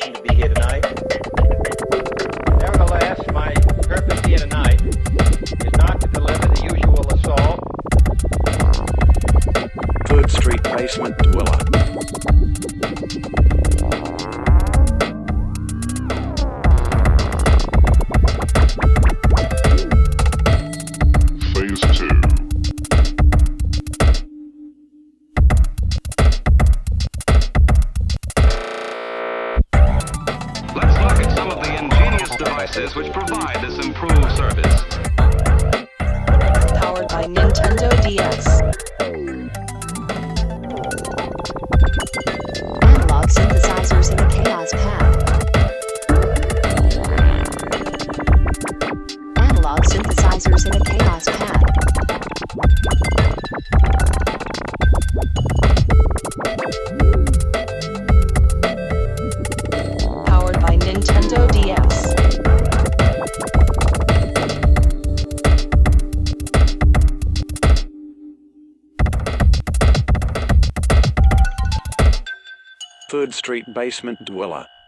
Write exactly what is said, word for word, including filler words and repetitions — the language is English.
reason to be here tonight. Nevertheless, my purpose here tonight is not to deliver the usual assault. Third Street Basement Dweller. Phase two. Let's look at some of the ingenious devices which provide this improved service. Powered by Nintendo D S. Analog synthesizers in a Chaos Pad. Analog synthesizers in a Chaos Pad. Powered by Nintendo D S. Third Street Basement Dweller.